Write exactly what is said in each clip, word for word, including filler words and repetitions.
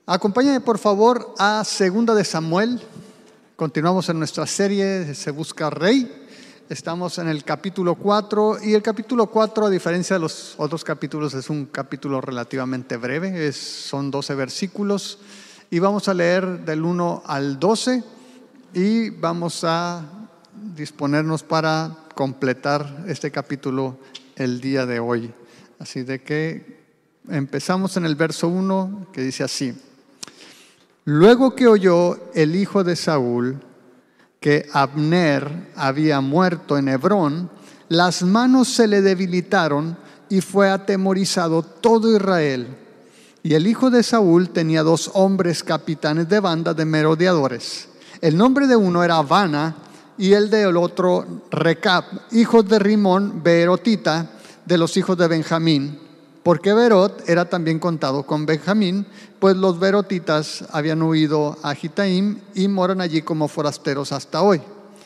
Acompáñame por favor a Segunda de Samuel. Continuamos en nuestra serie Se Busca Rey. Estamos en el capítulo cuatro y el capítulo cuatro, a diferencia de los otros capítulos, es un capítulo relativamente breve, es, son doce versículos y vamos a leer del uno al doce y vamos a disponernos para completar este capítulo el día de hoy. Así de que empezamos en el verso uno, que dice así: Luego que oyó el hijo de Saúl que Abner había muerto en Hebrón, las manos se le debilitaron y fue atemorizado todo Israel. Y el hijo de Saúl tenía dos hombres capitanes de banda de merodeadores. El nombre de uno era Abana y el del otro Recab, hijos de Rimón beerotita, de los hijos de Benjamín, porque Beerot era también contado con Benjamín, pues los beerotitas habían huido a Gitaim y moran allí como forasteros hasta hoy.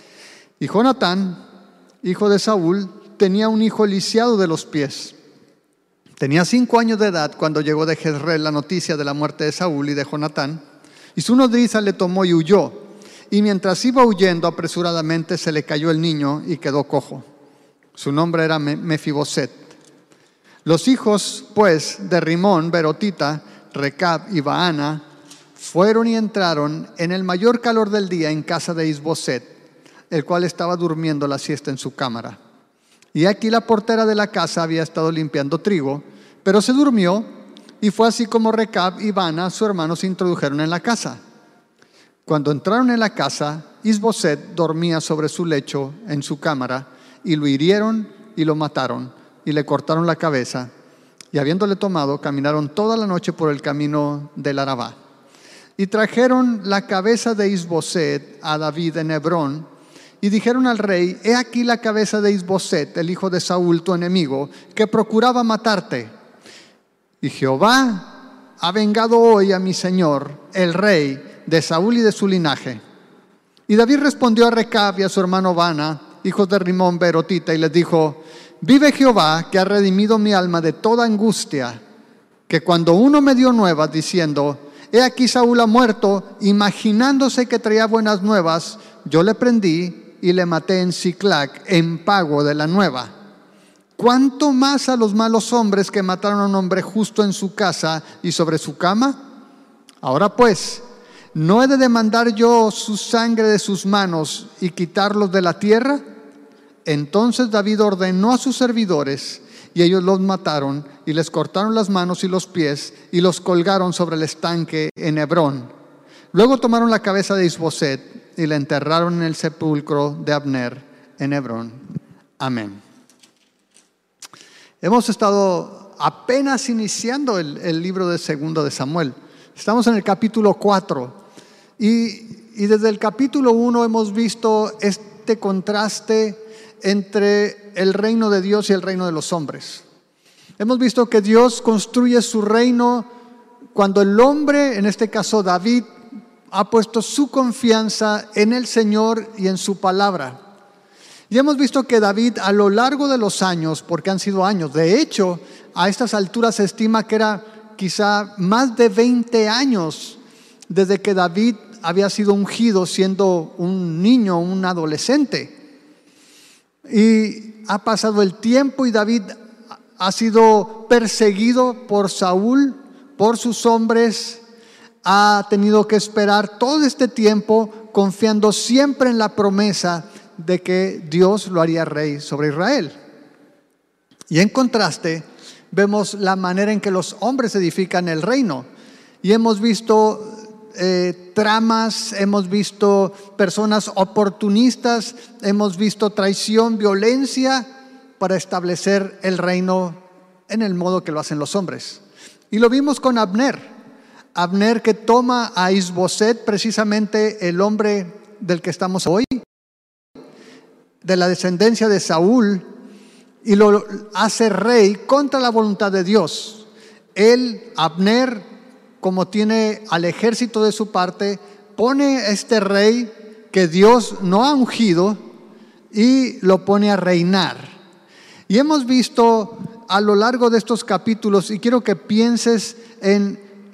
Y Jonatán, hijo de Saúl, tenía un hijo lisiado de los pies. Tenía cinco años de edad cuando llegó de Jezreel la noticia de la muerte de Saúl y de Jonatán, y su nodriza le tomó y huyó. Y mientras iba huyendo apresuradamente se le cayó el niño y quedó cojo. Su nombre era Mefiboset. Los hijos, pues, de Rimón, beerotita, Recab y Baana, fueron y entraron en el mayor calor del día en casa de Isboset, el cual estaba durmiendo la siesta en su cámara. Y aquí la portera de la casa había estado limpiando trigo, pero se durmió, y fue así como Recab y Baana, su hermano, se introdujeron en la casa. Cuando entraron en la casa, Isboset dormía sobre su lecho en su cámara, y lo hirieron y lo mataron, y le cortaron la cabeza, y habiéndole tomado, caminaron toda la noche por el camino del Arabá. Y trajeron la cabeza de Isboset a David en Hebrón, y dijeron al rey: He aquí la cabeza de Isboset, el hijo de Saúl, tu enemigo, que procuraba matarte. Y Jehová ha vengado hoy a mi señor, el rey, de Saúl y de su linaje. Y David respondió a Recab y a su hermano Baana, hijos de Rimón beerotita, y les dijo: Vive Jehová, que ha redimido mi alma de toda angustia, que cuando uno me dio nuevas diciendo: He aquí Saúl ha muerto, imaginándose que traía buenas nuevas, yo le prendí y le maté en Siclac en pago de la nueva. ¿Cuánto más a los malos hombres que mataron a un hombre justo en su casa y sobre su cama? Ahora pues, ¿no he de demandar yo su sangre de sus manos y quitarlos de la tierra? Entonces David ordenó a sus servidores, y ellos los mataron, y les cortaron las manos y los pies, y los colgaron sobre el estanque en Hebrón. Luego tomaron la cabeza de Isboset, y la enterraron en el sepulcro de Abner en Hebrón. Amén. Hemos estado apenas iniciando el, el libro de Segundo de Samuel. Estamos en el capítulo cuatro, y, y desde el capítulo uno hemos visto este contraste entre el reino de Dios y el reino de los hombres. Hemos visto que Dios construye su reino cuando el hombre, en este caso David, ha puesto su confianza en el Señor y en su palabra. Y hemos visto que David, a lo largo de los años, porque han sido años, de hecho, a estas alturas se estima que era quizá más de veinte años desde que David había sido ungido siendo un niño, un adolescente. Y ha pasado el tiempo y David ha sido perseguido por Saúl, por sus hombres. Ha tenido que esperar todo este tiempo confiando siempre en la promesa de que Dios lo haría rey sobre Israel. Y en contraste vemos la manera en que los hombres edifican el reino. Y hemos visto Eh, tramas, hemos visto personas oportunistas, hemos visto traición, violencia para establecer el reino en el modo que lo hacen los hombres. Y lo vimos con Abner. Abner, que toma a Isboset, precisamente el hombre del que estamos hoy, de la descendencia de Saúl, y lo hace rey contra la voluntad de Dios. Él, Abner, como tiene al ejército de su parte, pone a este rey que Dios no ha ungido y lo pone a reinar. Y hemos visto a lo largo de estos capítulos, y quiero que pienses en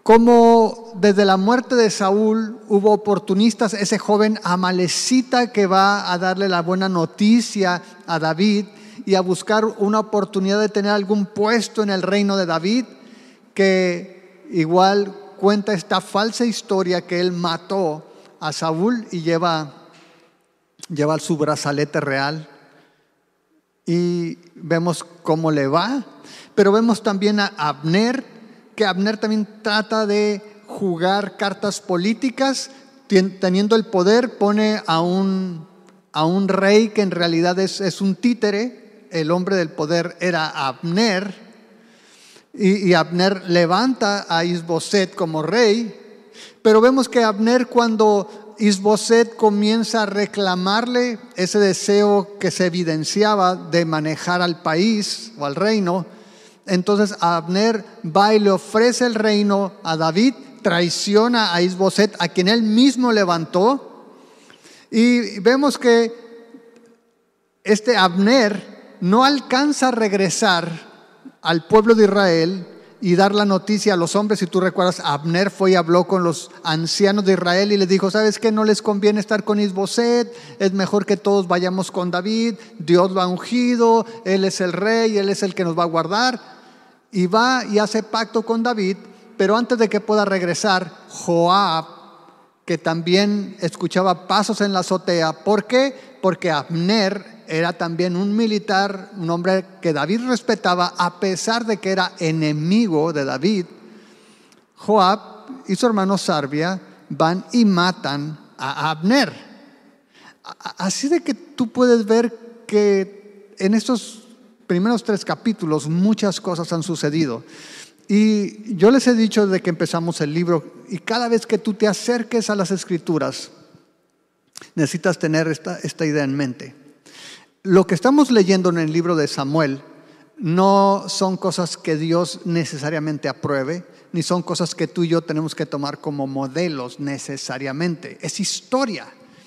Como desde la muerte de Saúl hubo oportunistas, ese joven amalecita que va a darle la buena noticia a David y a buscar una oportunidad de tener algún puesto en el reino de David, que igual cuenta esta falsa historia que él mató a Saúl y lleva, lleva su brazalete real. Y vemos cómo le va, pero vemos también a Abner, que Abner también trata de jugar cartas políticas, teniendo el poder, pone a un, a un rey que en realidad es, es un títere. El hombre del poder era Abner, y, y Abner levanta a Isboset como rey, pero vemos que Abner, cuando Isboset comienza a reclamarle ese deseo que se evidenciaba de manejar al país o al reino, entonces Abner va y le ofrece el reino a David, traiciona a Isboset, a quien él mismo levantó, y vemos que este Abner no alcanza a regresar al pueblo de Israel y dar la noticia a los hombres. Si tú recuerdas, Abner fue y habló con los ancianos de Israel y les dijo: ¿sabes qué? No les conviene estar con Isboset, es mejor que todos vayamos con David, Dios lo ha ungido, él es el rey, él es el que nos va a guardar. Y va y hace pacto con David, pero antes de que pueda regresar, Joab, que también escuchaba pasos en la azotea. ¿Por qué? Porque Abner era también un militar, un hombre que David respetaba, a pesar de que era enemigo de David. Joab y su hermano Sarbia van y matan a Abner. Así de que tú puedes ver que en estos primeros tres capítulos muchas cosas han sucedido. Y yo les he dicho desde que empezamos el libro, y cada vez que tú te acerques a las Escrituras, necesitas tener esta, esta idea en mente. Lo que estamos leyendo en el libro de Samuel no son cosas que Dios necesariamente apruebe, ni son cosas que tú y yo tenemos que tomar como modelos necesariamente. Es historia.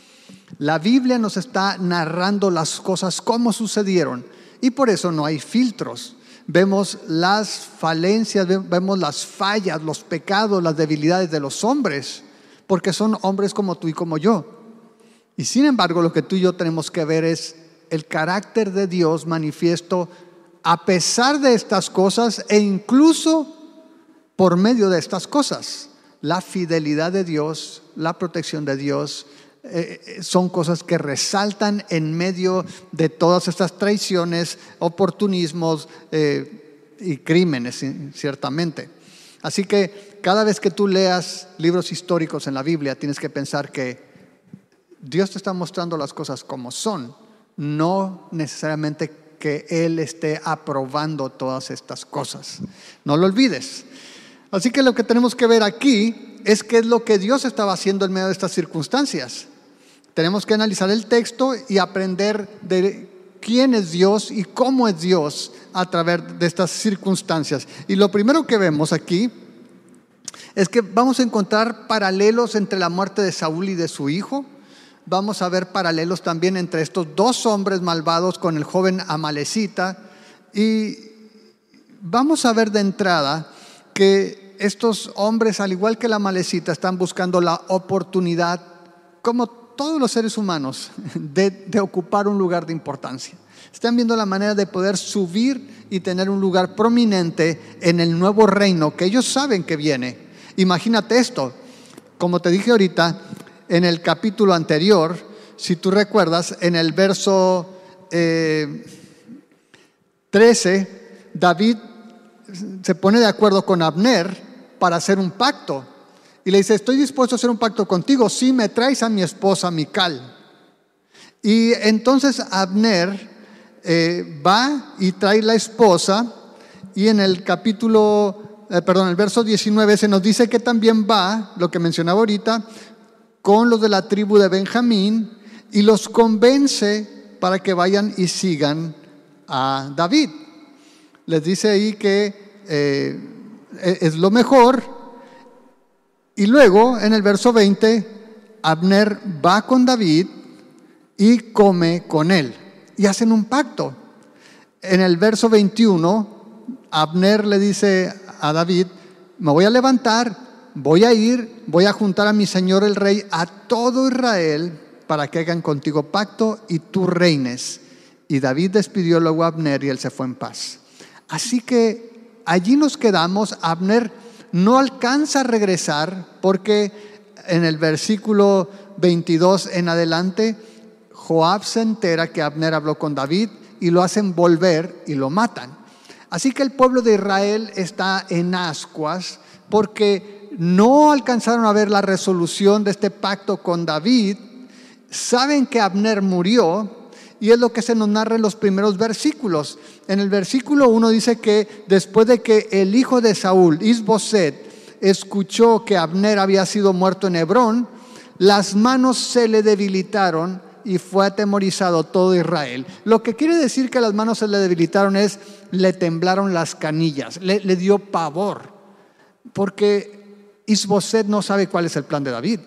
La Biblia nos está narrando las cosas como sucedieron, y por eso no hay filtros. Vemos las falencias, vemos las fallas, los pecados, las debilidades de los hombres, porque son hombres como tú y como yo. Y sin embargo, lo que tú y yo tenemos que ver es el carácter de Dios manifiesto a pesar de estas cosas, e incluso por medio de estas cosas. La fidelidad de Dios, la protección de Dios, eh, son cosas que resaltan en medio de todas estas traiciones, oportunismos eh, y crímenes, ciertamente. Así que cada vez que tú leas libros históricos en la Biblia, tienes que pensar que Dios te está mostrando las cosas como son, no necesariamente que Él esté aprobando todas estas cosas. No lo olvides. Así que lo que tenemos que ver aquí es qué es lo que Dios estaba haciendo en medio de estas circunstancias. Tenemos que analizar el texto y aprender de quién es Dios y cómo es Dios a través de estas circunstancias. Y lo primero que vemos aquí es que vamos a encontrar paralelos entre la muerte de Saúl y de su hijo. Vamos a ver paralelos también entre estos dos hombres malvados con el joven amalecita. Y vamos a ver de entrada que estos hombres, al igual que la amalecita, están buscando la oportunidad, como todos los seres humanos, de, de ocupar un lugar de importancia. Están viendo la manera de poder subir y tener un lugar prominente en el nuevo reino que ellos saben que viene. Imagínate esto, como te dije ahorita, en el capítulo anterior, si tú recuerdas, en el verso eh, trece, David se pone de acuerdo con Abner para hacer un pacto. Y le dice: estoy dispuesto a hacer un pacto contigo si me traes a mi esposa Mical. Y entonces Abner eh, va y trae la esposa. Y en el capítulo, eh, perdón, el verso diecinueve se nos dice que también va, lo que mencionaba ahorita, con los de la tribu de Benjamín, y los convence para que vayan y sigan a David. Les dice ahí que eh, es lo mejor. Y luego en el verso veinte, Abner va con David y come con él y hacen un pacto. En el verso veintiuno, Abner le dice a David: me voy a levantar voy a ir, voy a juntar a mi señor el rey, a todo Israel, para que hagan contigo pacto y tú reines. Y David despidió luego a Abner y él se fue en paz. Así que allí nos quedamos. Abner no alcanza a regresar porque en el versículo veintidós en adelante, Joab se entera que Abner habló con David y lo hacen volver y lo matan. Así que el pueblo de Israel está en ascuas porque no alcanzaron a ver la resolución de este pacto con David. Saben que Abner murió y es lo que se nos narra en los primeros versículos. En el versículo uno dice que después de que el hijo de Saúl, Is-Boset, escuchó que Abner había sido muerto en Hebrón, las manos se le debilitaron y fue atemorizado todo Israel. Lo que quiere decir que las manos se le debilitaron es, le temblaron las canillas, le, le dio pavor, porque Is-Boset no sabe cuál es el plan de David.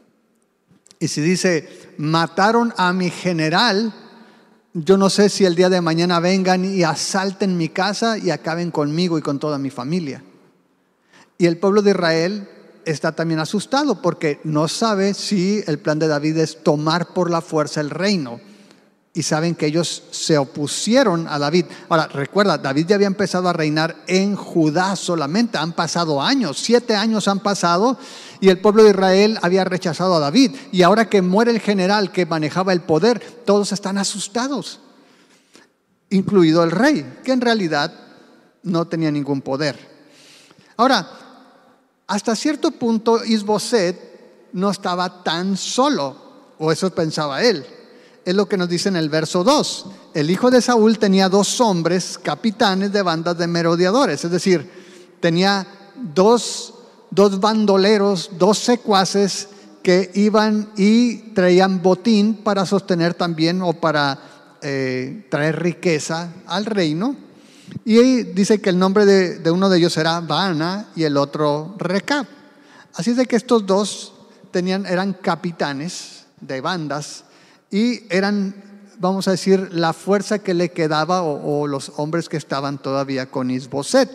Y si dice, mataron a mi general, yo no sé si el día de mañana vengan y asalten mi casa y acaben conmigo y con toda mi familia. Y el pueblo de Israel está también asustado porque no sabe si el plan de David es tomar por la fuerza el reino. Y saben que ellos se opusieron a David. Ahora, recuerda, David ya había empezado a reinar en Judá solamente. Han pasado años, siete años han pasado y el pueblo de Israel había rechazado a David. Y ahora que muere el general que manejaba el poder, todos están asustados, incluido el rey, que en realidad no tenía ningún poder. Ahora, hasta cierto punto Is-Boset no estaba tan solo, o eso pensaba él. Es lo que nos dice en el verso dos. El hijo de Saúl tenía dos hombres, capitanes de bandas de merodeadores. Es decir, tenía dos, dos bandoleros, dos secuaces que iban y traían botín para sostener también o para eh, traer riqueza al reino. Y dice que el nombre de, de uno de ellos era Baana y el otro Recab. Así es de que estos dos tenían, eran capitanes de bandas y eran, vamos a decir, la fuerza que le quedaba o, o los hombres que estaban todavía con Is-Boset.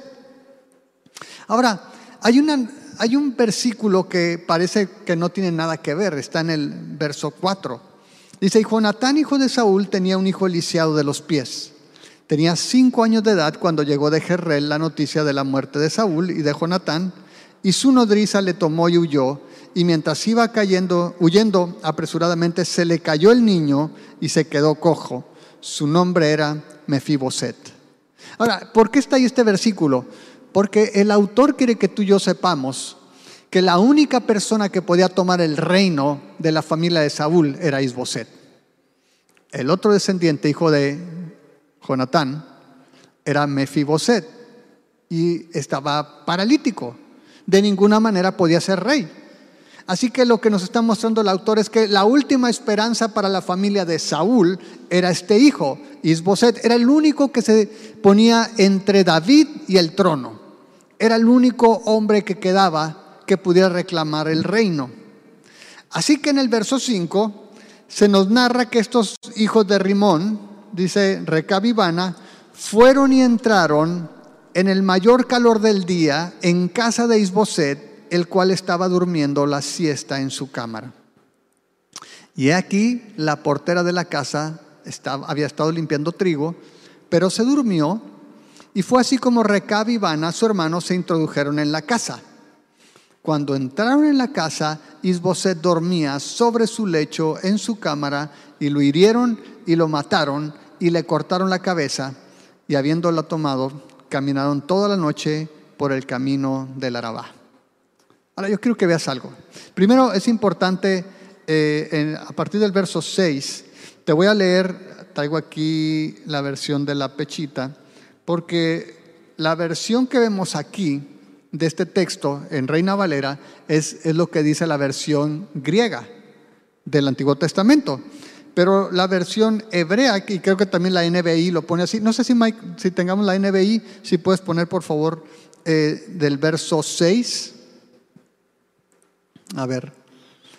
Ahora, hay, una, hay un versículo que parece que no tiene nada que ver, está en el verso cuatro. Dice, y Jonatán, hijo de Saúl, tenía un hijo lisiado de los pies. Tenía cinco años de edad cuando llegó de Jezreel la noticia de la muerte de Saúl y de Jonatán, y su nodriza le tomó y huyó, y mientras iba cayendo, huyendo apresuradamente, se le cayó el niño y se quedó cojo. Su nombre era Mefiboset. Ahora, ¿por qué está ahí este versículo? Porque el autor quiere que tú y yo sepamos que la única persona que podía tomar el reino de la familia de Saúl era Is-Boset. El otro descendiente, hijo de Jonatán, era Mefiboset y estaba paralítico. De ninguna manera podía ser rey. Así que lo que nos está mostrando el autor es que la última esperanza para la familia de Saúl era este hijo, Is-Boset. Era el único que se ponía entre David y el trono. Era el único hombre que quedaba que pudiera reclamar el reino. Así que en el verso cinco se nos narra que estos hijos de Rimón, dice Recab y Baana, fueron y entraron en el mayor calor del día en casa de Is-Boset, el cual estaba durmiendo la siesta en su cámara. Y aquí la portera de la casa estaba, había estado limpiando trigo, pero se durmió, y fue así como Recab y Baana, su hermano, se introdujeron en la casa. Cuando entraron en la casa, Is-Boset dormía sobre su lecho en su cámara, y lo hirieron y lo mataron y le cortaron la cabeza, y habiéndola tomado, caminaron toda la noche por el camino del Arabá. Ahora yo quiero que veas algo. Primero es importante, eh, en, a partir del verso seis, te voy a leer, traigo aquí la versión de la Pechita, porque la versión que vemos aquí de este texto en Reina Valera es, es lo que dice la versión griega del Antiguo Testamento. Pero la versión hebrea, y creo que también la N B I lo pone así. No sé si, Mike, si tengamos la N B I, si puedes poner por favor eh, del verso seis. A ver,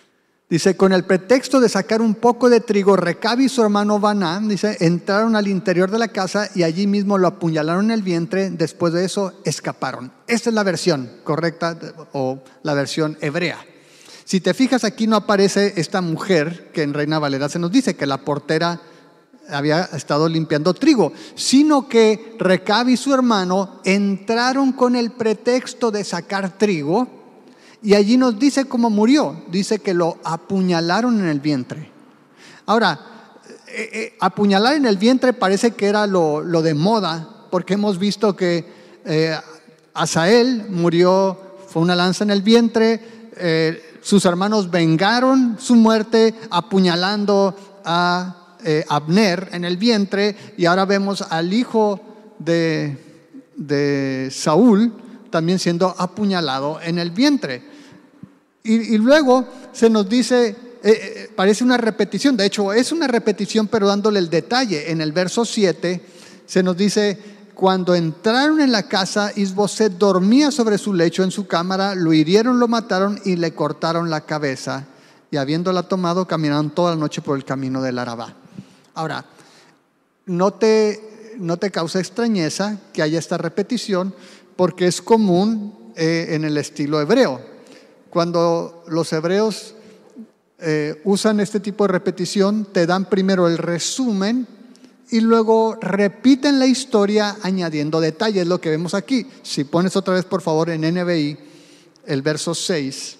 Dice, con el pretexto de sacar un poco de trigo, Recab y su hermano Baná, dice, entraron al interior de la casa y allí mismo lo apuñalaron en el vientre. Después de eso, escaparon. Esta es la versión correcta o la versión hebrea. Si te fijas, aquí no aparece esta mujer que en Reina Valera se nos dice que la portera había estado limpiando trigo, sino que Recab y su hermano entraron con el pretexto de sacar trigo. Y allí nos dice cómo murió. Dice que lo apuñalaron en el vientre. Ahora, eh, eh, apuñalar en el vientre parece que era lo, lo de moda, porque hemos visto que eh, Asael murió, fue una lanza en el vientre. Eh, sus hermanos vengaron su muerte apuñalando a eh, Abner en el vientre. Y ahora vemos al hijo de, de Saúl también siendo apuñalado en el vientre. Y, y luego se nos dice, eh, eh, parece una repetición, de hecho es una repetición, pero dándole el detalle. En el verso siete se nos dice, cuando entraron en la casa, Is-Boset dormía sobre su lecho en su cámara, lo hirieron, lo mataron y le cortaron la cabeza. Y habiéndola tomado, caminaron toda la noche por el camino del Arabá. Ahora, no te, no te causa extrañeza que haya esta repetición, porque es común eh, en el estilo hebreo. Cuando los hebreos eh, usan este tipo de repetición, te dan primero el resumen y luego repiten la historia añadiendo detalles, lo que vemos aquí. Si pones otra vez, por favor, en N B I, el verso seis.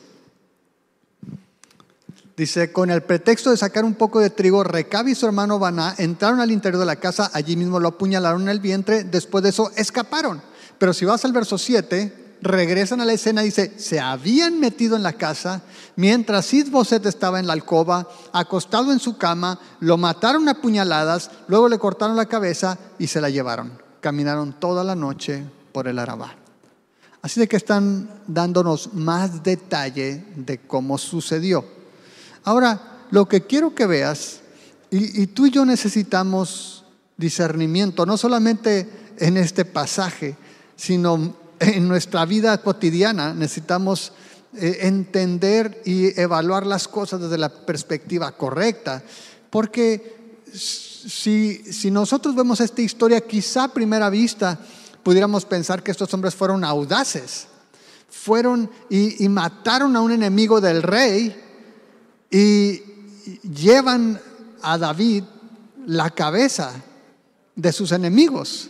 Dice, con el pretexto de sacar un poco de trigo, Recab y su hermano Baná entraron al interior de la casa, allí mismo lo apuñalaron en el vientre, después de eso escaparon. Pero si vas al verso siete, regresan a la escena, dice, se habían metido en la casa mientras Is-Boset estaba en la alcoba, acostado en su cama, lo mataron a puñaladas, luego le cortaron la cabeza y se la llevaron. Caminaron toda la noche por el Arabá. Así de que están dándonos más detalle de cómo sucedió. Ahora, lo que quiero que veas, y, y tú y yo necesitamos discernimiento, no solamente en este pasaje, sino en nuestra vida cotidiana. Necesitamos eh, entender y evaluar las cosas desde la perspectiva correcta, porque si, si nosotros vemos esta historia, quizá a primera vista pudiéramos pensar que estos hombres fueron audaces, fueron y, y mataron a un enemigo del rey y llevan a David la cabeza de sus enemigos.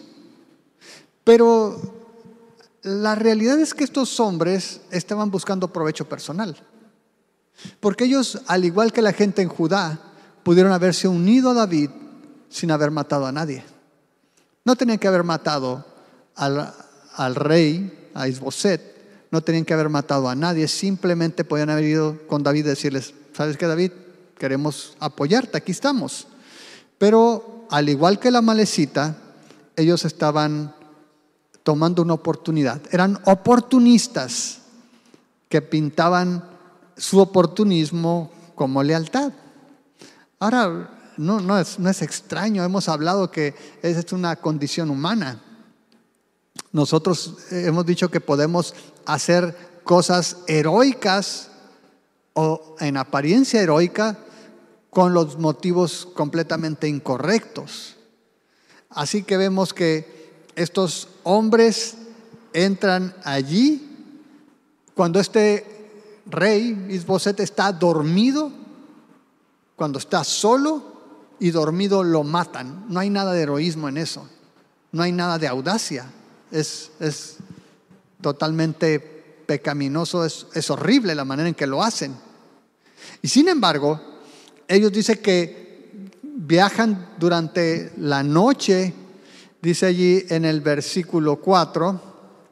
Pero la realidad es que estos hombres estaban buscando provecho personal, porque ellos, al igual que la gente en Judá, pudieron haberse unido a David sin haber matado a nadie. No tenían que haber matado al, al rey, a Is-Boset, no tenían que haber matado a nadie, simplemente podían haber ido con David y decirles, ¿sabes qué, David? Queremos apoyarte, aquí estamos. Pero al igual que la Amalecita, ellos estaban tomando una oportunidad. Eran oportunistas que pintaban su oportunismo como lealtad. Ahora, no, no, es, no es extraño, hemos hablado que es una condición humana. Nosotros hemos dicho que podemos hacer cosas heroicas o en apariencia heroica con los motivos completamente incorrectos. Así que vemos que estos hombres entran allí cuando este rey, Is-Boset, está dormido, cuando está solo y dormido lo matan. No hay nada de heroísmo en eso, no hay nada de audacia, es, es totalmente pecaminoso, es, es horrible la manera en que lo hacen. Y sin embargo, ellos dicen que viajan durante la noche. Dice allí en el versículo cuatro,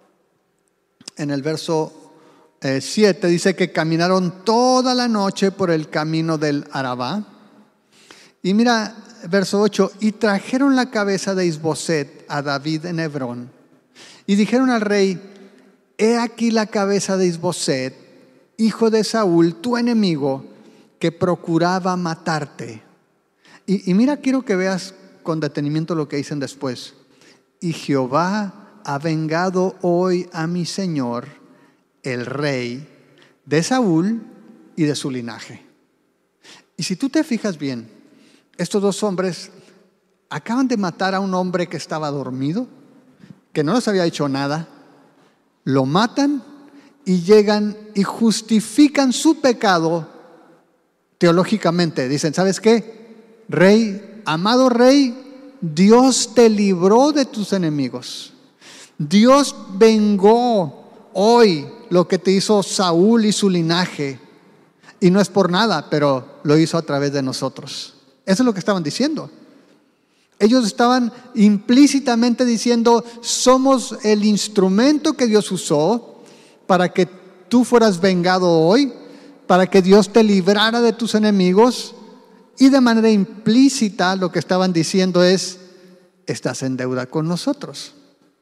en el verso eh, siete, dice que caminaron toda la noche por el camino del Arabá. Y mira, verso ocho, y trajeron la cabeza de Is-Boset a David en Hebrón. Y dijeron al rey, he aquí la cabeza de Is-Boset, hijo de Saúl, tu enemigo, que procuraba matarte. Y, y mira, quiero que veas con detenimiento lo que dicen después. Y Jehová ha vengado hoy a mi señor, el rey, de Saúl y de su linaje. Y si tú te fijas bien, estos dos hombres acaban de matar a un hombre que estaba dormido, que no les había hecho nada, lo matan y llegan y justifican su pecado teológicamente. Dicen, ¿sabes qué? Rey, amado rey, Dios te libró de tus enemigos. Dios vengó hoy lo que te hizo Saúl y su linaje. Y no es por nada, pero lo hizo a través de nosotros. Eso es lo que estaban diciendo. Ellos estaban implícitamente diciendo, somos el instrumento que Dios usó para que tú fueras vengado hoy, para que Dios te librara de tus enemigos. Y de manera implícita lo que estaban diciendo es, estás en deuda con nosotros.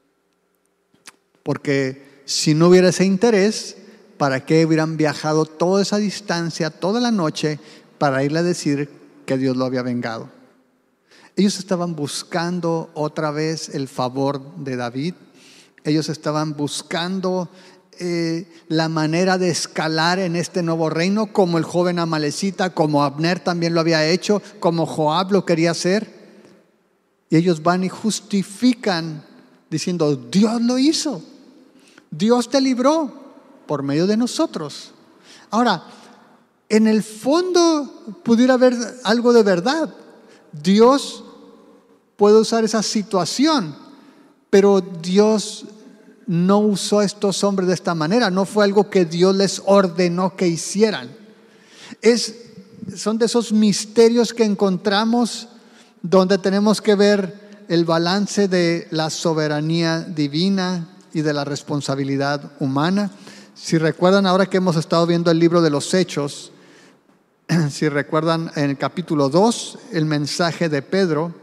Porque si no hubiera ese interés, ¿para qué hubieran viajado toda esa distancia, toda la noche, para irle a decir que Dios lo había vengado? Ellos estaban buscando otra vez el favor de David. Ellos estaban buscando eh, la manera de escalar en este nuevo reino, como el joven amalecita, como Abner también lo había hecho, como Joab lo quería hacer. Y ellos van y justifican diciendo, Dios lo hizo, Dios te libró por medio de nosotros. Ahora, en el fondo pudiera haber algo de verdad. Dios puede usar esa situación, pero Dios no usó a estos hombres de esta manera. No fue algo que Dios les ordenó que hicieran. Es, son de esos misterios que encontramos donde tenemos que ver el balance de la soberanía divina y de la responsabilidad humana. Si recuerdan, ahora que hemos estado viendo el libro de los Hechos, si recuerdan en el capítulo dos, el mensaje de Pedro,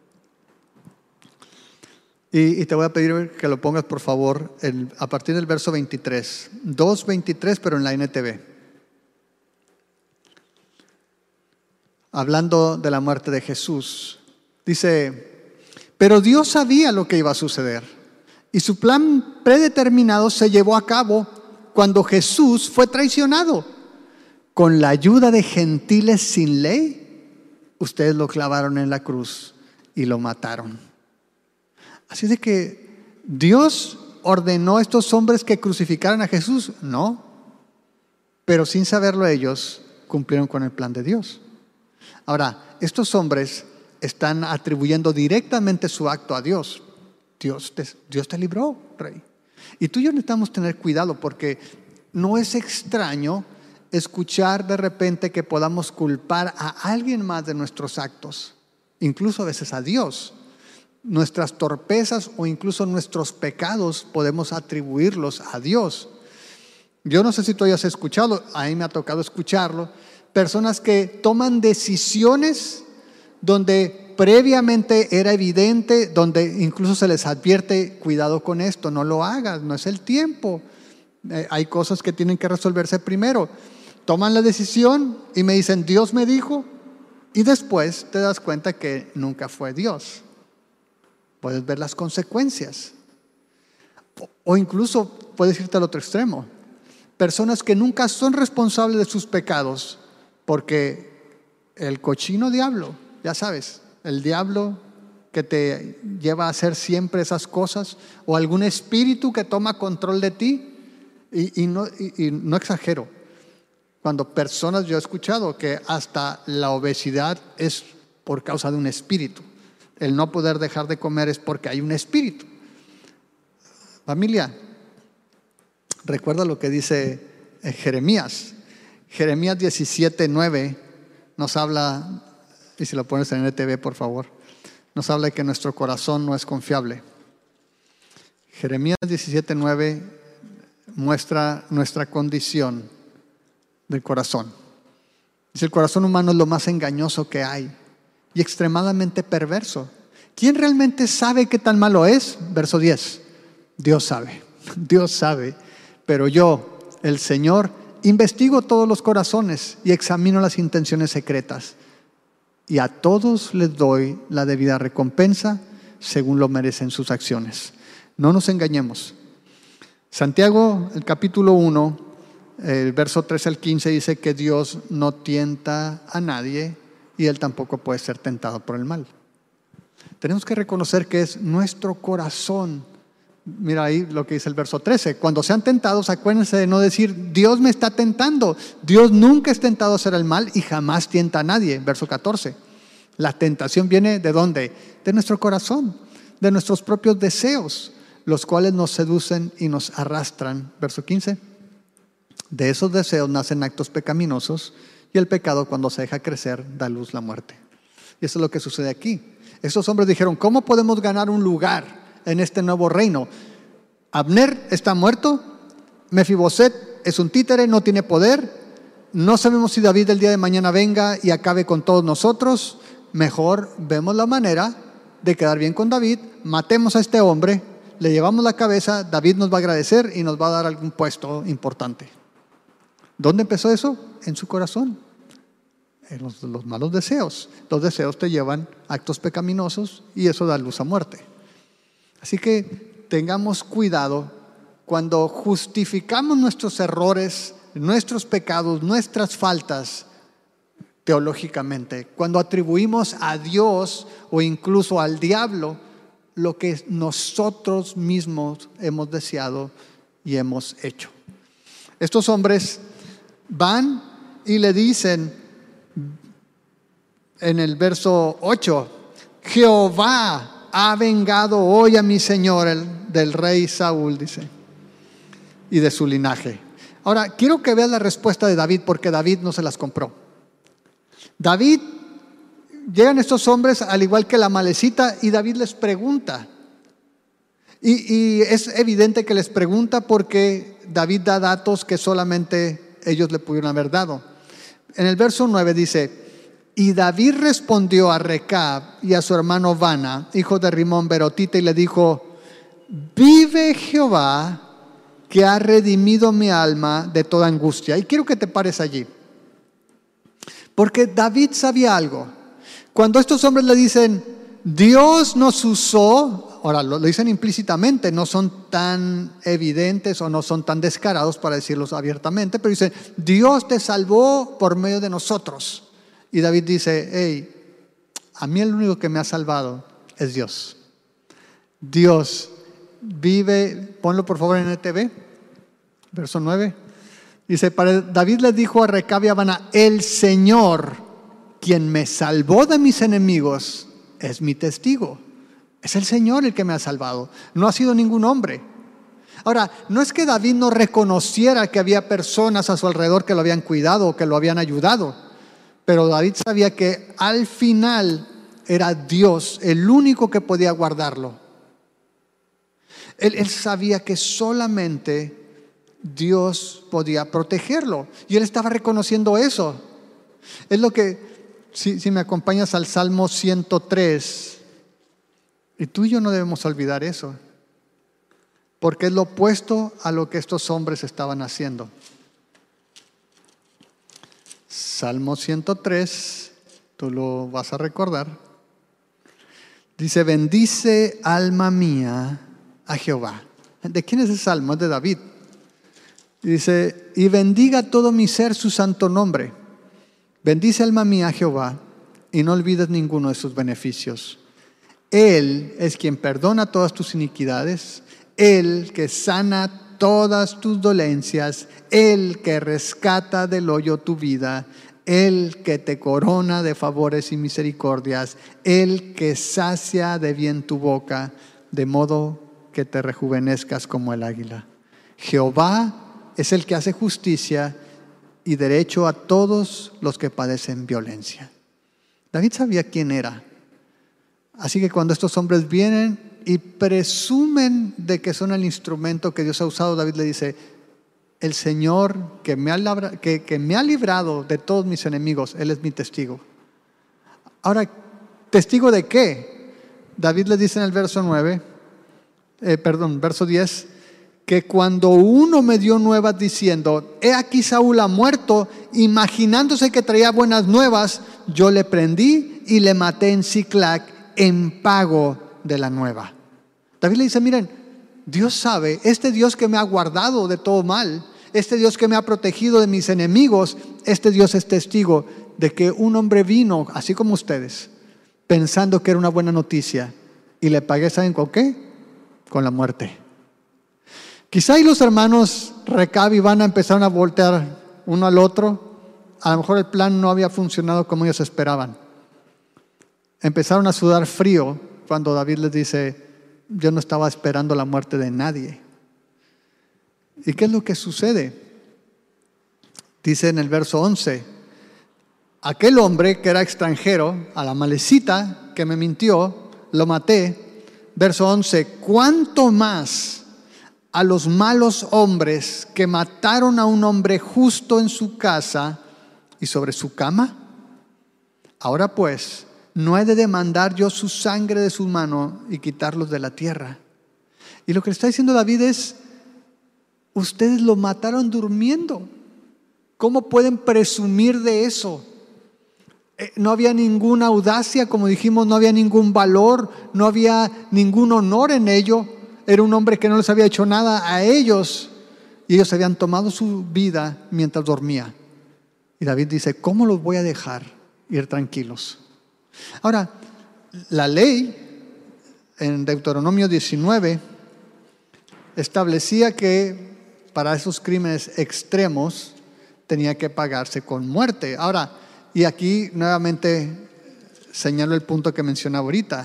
y, y te voy a pedir que lo pongas por favor el, a partir del verso veintitrés, dos veintitrés, pero en la N T V. Hablando de la muerte de Jesús, dice, pero Dios sabía lo que iba a suceder y su plan predeterminado se llevó a cabo cuando Jesús fue traicionado. Con la ayuda de gentiles sin ley, ustedes lo clavaron en la cruz y lo mataron. Así de que Dios ordenó a estos hombres que crucificaran a Jesús, no, pero sin saberlo ellos cumplieron con el plan de Dios. Ahora, estos hombres están atribuyendo directamente su acto a Dios. Dios te, Dios te libró, rey. Y tú y yo necesitamos tener cuidado porque no es extraño escuchar de repente que podamos culpar a alguien más de nuestros actos, incluso a veces a Dios. Nuestras torpezas o incluso nuestros pecados podemos atribuirlos a Dios. Yo no sé si tú hayas escuchado, a mí me ha tocado escucharlo, personas que toman decisiones donde previamente era evidente, donde incluso se les advierte, cuidado con esto, no lo hagas, no es el tiempo, eh, hay cosas que tienen que resolverse primero. Toman la decisión y me dicen, Dios me dijo, y después te das cuenta que nunca fue Dios. Puedes ver las consecuencias. O, o incluso puedes irte al otro extremo. Personas que nunca son responsables de sus pecados, porque el cochino diablo, ya sabes, el diablo que te lleva a hacer siempre esas cosas, o algún espíritu que toma control de ti, y, y, no, y, y no exagero. Cuando personas, yo he escuchado que hasta la obesidad es por causa de un espíritu. El no poder dejar de comer es porque hay un espíritu. Familia, recuerda lo que dice Jeremías. Jeremías diecisiete nueve nos habla, y si lo pones en N T V por favor, nos habla de que nuestro corazón no es confiable. Jeremías diecisiete nueve muestra nuestra condición del corazón. Dice, el corazón humano es lo más engañoso que hay y extremadamente perverso. ¿Quién realmente sabe qué tan malo es? Verso diez. Dios sabe, Dios sabe, pero yo, el Señor, investigo todos los corazones y examino las intenciones secretas, y a todos les doy la debida recompensa según lo merecen sus acciones. No nos engañemos. Santiago, el capítulo uno, El verso trece al quince dice que Dios no tienta a nadie y Él tampoco puede ser tentado por el mal. Tenemos que reconocer que es nuestro corazón. Mira ahí lo que dice el verso trece. Cuando sean tentados, acuérdense de no decir Dios me está tentando. Dios nunca es tentado a hacer el mal y jamás tienta a nadie. Verso catorce. La tentación viene ¿de dónde? De nuestro corazón, de nuestros propios deseos, los cuales nos seducen y nos arrastran. Verso quince. De esos deseos nacen actos pecaminosos y el pecado, cuando se deja crecer, da luz la muerte. Y eso es lo que sucede aquí. Estos hombres dijeron, ¿cómo podemos ganar un lugar en este nuevo reino? Abner está muerto, Mefiboset es un títere, no tiene poder, no sabemos si David el día de mañana venga y acabe con todos nosotros. Mejor vemos la manera de quedar bien con David, matemos a este hombre, le llevamos la cabeza, David nos va a agradecer y nos va a dar algún puesto importante. ¿Dónde empezó eso? En su corazón, en los, los malos deseos. Los deseos te llevan a actos pecaminosos y eso da luz a muerte. Así que tengamos cuidado cuando justificamos nuestros errores, nuestros pecados, nuestras faltas teológicamente, cuando atribuimos a Dios o incluso al diablo lo que nosotros mismos hemos deseado y hemos hecho. Estos hombres van y le dicen en el verso ocho, Jehová ha vengado hoy a mi señor, el del rey Saúl, dice, y de su linaje. Ahora, quiero que veas la respuesta de David, porque David no se las compró. David, llegan estos hombres al igual que la Amalecita y David les pregunta. Y, y es evidente que les pregunta porque David da datos que solamente ellos le pudieron haber dado. En el verso nueve dice, y David respondió a Recab y a su hermano Bana, hijo de Rimón Berotita, y le dijo, vive Jehová, que ha redimido mi alma de toda angustia. Y quiero que te pares allí, porque David sabía algo. Cuando estos hombres le dicen, Dios nos usó, ahora lo, lo dicen implícitamente, no son tan evidentes o no son tan descarados para decirlos abiertamente, pero dicen, Dios te salvó por medio de nosotros. Y David dice, hey, a mí el único que me ha salvado es Dios. Dios vive, ponlo por favor en E T V, verso nueve. Dice, para David le dijo a Recab y a Bana, el Señor, quien me salvó de mis enemigos, es mi testigo. Es el Señor el que me ha salvado, no ha sido ningún hombre. Ahora, no es que David no reconociera que había personas a su alrededor que lo habían cuidado o que lo habían ayudado, pero David sabía que al final era Dios el único que podía guardarlo. Él, él sabía que solamente Dios podía protegerlo y él estaba reconociendo eso. Es lo que, si, si me acompañas al Salmo ciento tres, y tú y yo no debemos olvidar eso, porque es lo opuesto a lo que estos hombres estaban haciendo. Salmo ciento tres, tú lo vas a recordar. Dice, bendice alma mía a Jehová. ¿De quién es ese salmo? Es de David. Dice, y bendiga todo mi ser su santo nombre. Bendice alma mía a Jehová y no olvides ninguno de sus beneficios. Él es quien perdona todas tus iniquidades, Él que sana todas tus dolencias, Él que rescata del hoyo tu vida, Él que te corona de favores y misericordias, Él que sacia de bien tu boca, de modo que te rejuvenezcas como el águila. Jehová es el que hace justicia y derecho a todos los que padecen violencia. David sabía quién era. Así que cuando estos hombres vienen y presumen de que son el instrumento que Dios ha usado, David le dice, el Señor que me ha, labra, que, que me ha librado de todos mis enemigos, Él es mi testigo. Ahora, ¿testigo de qué? David le dice en el verso nueve, eh, perdón, verso diez, que cuando uno me dio nuevas diciendo, he aquí Saúl ha muerto, imaginándose que traía buenas nuevas, yo le prendí y le maté en Siclac en pago de la nueva. David le dice, miren, Dios sabe, este Dios que me ha guardado de todo mal, Este Dios que me ha protegido de mis enemigos, este Dios es testigo de que un hombre vino, así como ustedes, pensando que era una buena noticia, y le pagué, ¿saben con qué? Con la muerte. Quizá ahí los hermanos Recab y Baana empezaron a voltear uno al otro. A lo mejor el plan no había funcionado como ellos esperaban. Empezaron a sudar frío cuando David les dice: yo no estaba esperando la muerte de nadie. ¿Y qué es lo que sucede? Dice en el verso once: aquel hombre que era extranjero, a la malecita que me mintió, lo maté. Verso once: ¿cuánto más a los malos hombres que mataron a un hombre justo en su casa y sobre su cama? Ahora pues, no he de demandar yo su sangre de su mano y quitarlos de la tierra. Y lo que le está diciendo David es: ustedes lo mataron durmiendo. ¿Cómo pueden presumir de eso? Eh, no había ninguna audacia, como dijimos, no había ningún valor, no había ningún honor en ello. Era un hombre que no les había hecho nada a ellos, y ellos habían tomado su vida mientras dormía. Y David dice: ¿cómo los voy a dejar ir tranquilos? Ahora, la ley en Deuteronomio diecinueve establecía que para esos crímenes extremos tenía que pagarse con muerte. Ahora, y aquí nuevamente señalo el punto que mencionaba ahorita: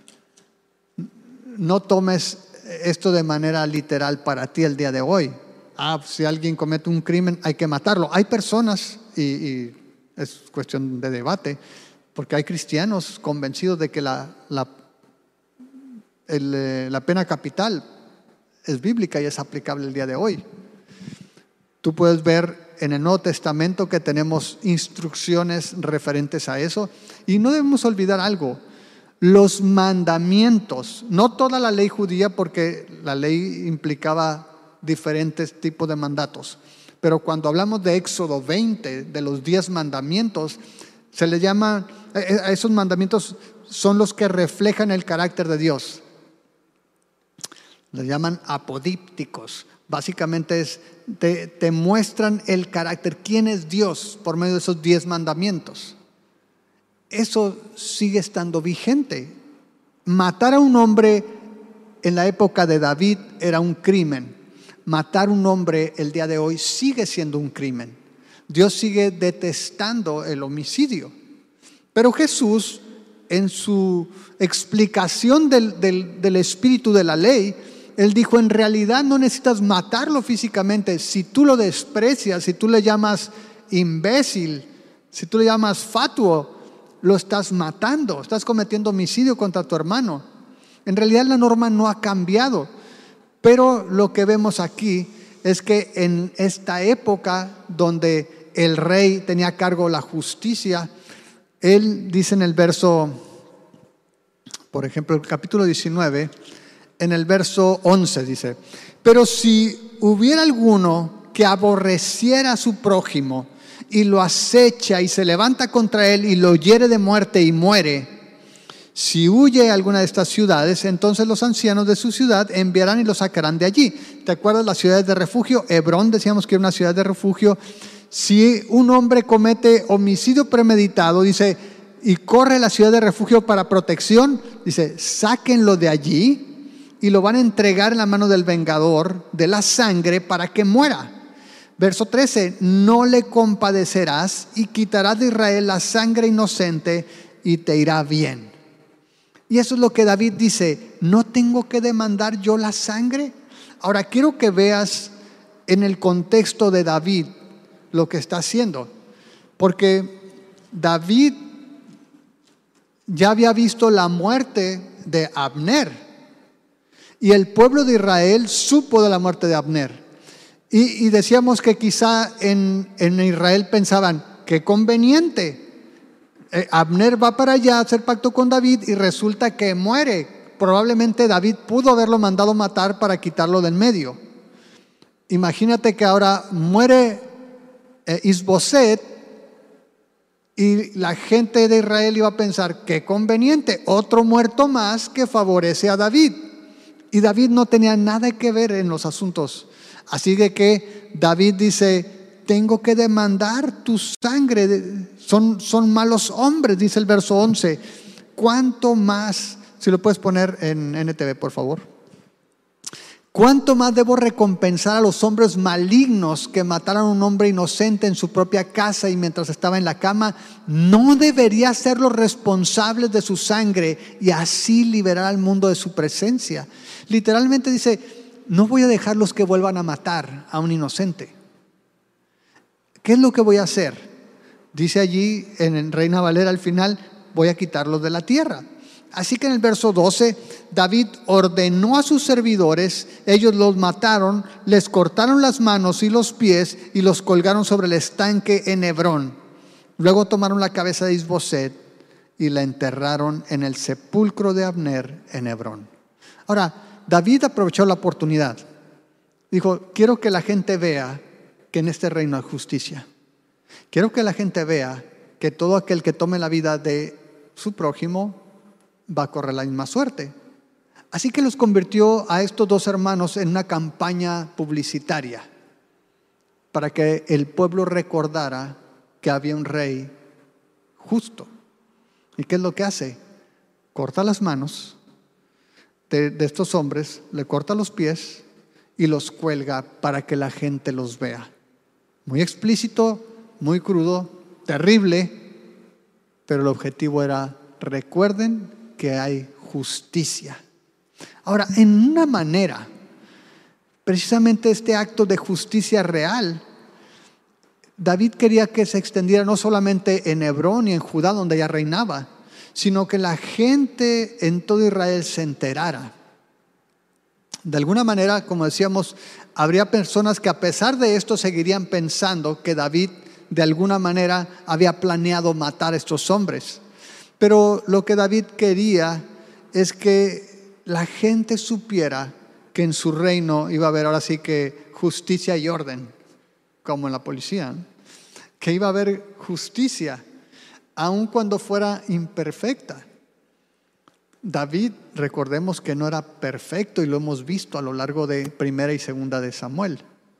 no tomes esto de manera literal para ti el día de hoy. Ah, si alguien comete un crimen hay que matarlo. Hay personas, y, y es cuestión de debate, porque hay cristianos convencidos de que la, la, el, la pena capital es bíblica y es aplicable el día de hoy. Tú puedes ver en el Nuevo Testamento que tenemos instrucciones referentes a eso. Y no debemos olvidar algo: los mandamientos, no toda la ley judía, porque la ley implicaba diferentes tipos de mandatos, pero cuando hablamos de Éxodo veinte, de los diez mandamientos, se les llama, a esos mandamientos son los que reflejan el carácter de Dios. Les llaman apodípticos. Básicamente es, te, te muestran el carácter, quién es Dios, por medio de esos diez mandamientos. Eso sigue estando vigente. Matar a un hombre en la época de David era un crimen. Matar a un hombre el día de hoy sigue siendo un crimen. Dios sigue detestando el homicidio. Pero Jesús, en su explicación del, del, del espíritu de la ley, Él dijo: en realidad no necesitas matarlo físicamente. Si tú lo desprecias, si tú le llamas imbécil, si tú le llamas fatuo, lo estás matando, estás cometiendo homicidio contra tu hermano. En realidad la norma no ha cambiado, pero lo que vemos aquí es que en esta época donde el rey tenía a cargo la justicia, él dice en el verso, por ejemplo, el capítulo diecinueve, en el verso once dice: pero si hubiera alguno que aborreciera a su prójimo y lo acecha y se levanta contra él y lo hiere de muerte y muere, si huye a alguna de estas ciudades, entonces los ancianos de su ciudad enviarán y lo sacarán de allí. ¿Te acuerdas las ciudades de refugio? Hebrón, decíamos que era una ciudad de refugio. Si un hombre comete homicidio premeditado, dice, y corre a la ciudad de refugio para protección, dice, sáquenlo de allí y lo van a entregar en la mano del vengador de la sangre para que muera. Verso trece: no le compadecerás y quitarás de Israel la sangre inocente y te irá bien. Y eso es lo que David dice: ¿no tengo que demandar yo la sangre? Ahora quiero que veas en el contexto de David lo que está haciendo, porque David ya había visto la muerte de Abner y el pueblo de Israel supo de la muerte de Abner. Y, y decíamos que quizá en, en Israel pensaban: qué conveniente, eh, Abner va para allá a hacer pacto con David y resulta que muere. Probablemente David pudo haberlo mandado matar para quitarlo del medio. Imagínate que ahora muere eh, Isboset y la gente de Israel iba a pensar: qué conveniente, otro muerto más que favorece a David. Y David no tenía nada que ver en los asuntos. Así de que David dice, tengo que demandar tu sangre, son, son malos hombres, dice el verso once. ¿Cuánto más, si lo puedes poner en N T V por favor? ¿Cuánto más debo recompensar a los hombres malignos que mataron a un hombre inocente en su propia casa y mientras estaba en la cama? ¿No debería ser los responsables de su sangre y así liberar al mundo de su presencia? Literalmente dice, no voy a dejarlos que vuelvan a matar a un inocente. ¿Qué es lo que voy a hacer? Dice allí en Reina Valera al final, voy a quitarlos de la tierra. Así que en el verso doce, David ordenó a sus servidores, ellos los mataron, les cortaron las manos y los pies y los colgaron sobre el estanque en Hebrón. Luego tomaron la cabeza de Isboset y la enterraron en el sepulcro de Abner en Hebrón. Ahora, David aprovechó la oportunidad. Dijo, quiero que la gente vea que en este reino hay justicia. Quiero que la gente vea que todo aquel que tome la vida de su prójimo va a correr la misma suerte. Así que los convirtió a estos dos hermanos en una campaña publicitaria para que el pueblo recordara que había un rey justo. ¿Y qué es lo que hace? Corta las manos de, de estos hombres, le corta los pies y los cuelga para que la gente los vea. Muy explícito, muy crudo, terrible, pero el objetivo era, recuerden que hay justicia. Ahora, en una manera, precisamente este acto de justicia real, David quería que se extendiera no solamente en Hebrón y en Judá, donde ella reinaba, sino que la gente en todo Israel se enterara. De alguna manera, como decíamos, habría personas que a pesar de esto seguirían pensando que David de alguna manera había planeado matar a estos hombres. Pero lo que David quería es que la gente supiera que en su reino iba a haber ahora sí que justicia y orden, como en la policía, que iba a haber justicia, aun cuando fuera imperfecta. David, recordemos que no era perfecto y lo hemos visto a lo largo de primera y segunda de Samuel.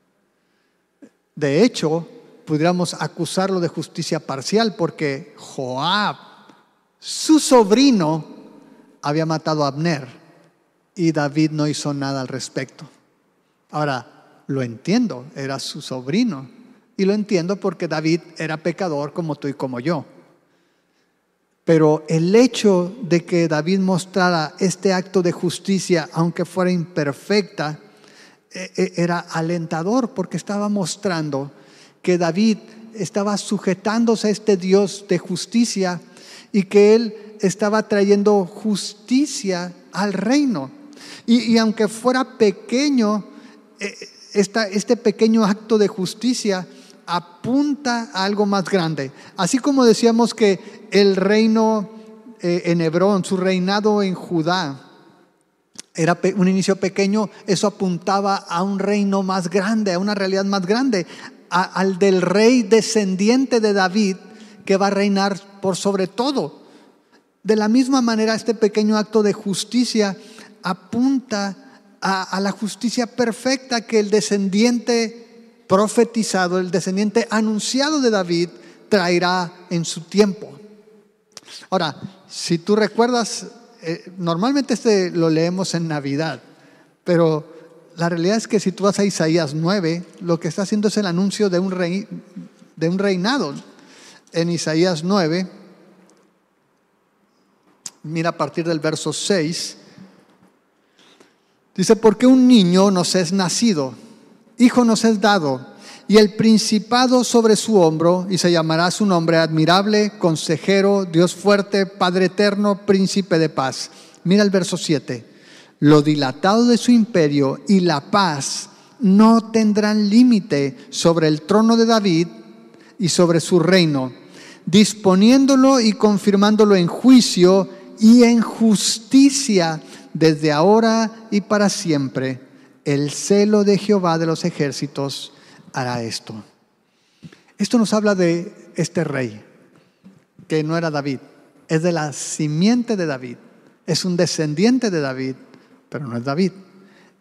De hecho, pudiéramos acusarlo de justicia parcial porque Joab, su sobrino, había matado a Abner y David no hizo nada al respecto. Ahora, lo entiendo, era su sobrino y lo entiendo porque David era pecador como tú y como yo. Pero el hecho de que David mostrara este acto de justicia, aunque fuera imperfecta, era alentador porque estaba mostrando que David estaba sujetándose a este Dios de justicia y que él estaba trayendo justicia al reino. Y, y aunque fuera pequeño, esta, este pequeño acto de justicia apunta a algo más grande. Así como decíamos que el reino eh, en Hebrón, su reinado en Judá, era un inicio pequeño, eso apuntaba a un reino más grande, a una realidad más grande, a, al del rey descendiente de David que va a reinar por sobre todo. De la misma manera, este pequeño acto de justicia apunta a, a la justicia perfecta que el descendiente profetizado, el descendiente anunciado de David traerá en su tiempo. Ahora, si tú recuerdas, eh, normalmente este lo leemos en Navidad, pero la realidad es que si tú vas a Isaías nueve, lo que está haciendo es el anuncio de un, rey, de un reinado. En Isaías nueve, mira a partir del verso seis, dice, porque un niño nos es nacido, hijo nos es dado, y el principado sobre su hombro, y se llamará su nombre admirable, consejero, Dios fuerte, Padre eterno, príncipe de paz. Mira el verso siete, lo dilatado de su imperio y la paz no tendrán límite sobre el trono de David y sobre su reino, disponiéndolo y confirmándolo en juicio y en justicia desde ahora y para siempre. El celo de Jehová de los ejércitos hará esto. Esto nos habla de este rey, que no era David, es de la simiente de David, es un descendiente de David, pero no es David.